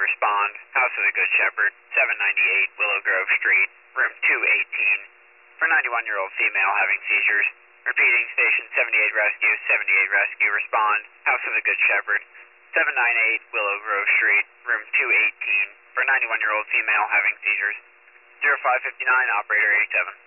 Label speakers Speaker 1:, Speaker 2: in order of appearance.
Speaker 1: respond. House of the Good Shepherd, 798 Willow Grove Street, room 218, for 91-year-old female having seizures. Repeating, station 78 rescue, respond. House of the Good Shepherd, 798 Willow Grove Street, room 218, for 91-year-old female having seizures. 0559, operator 87.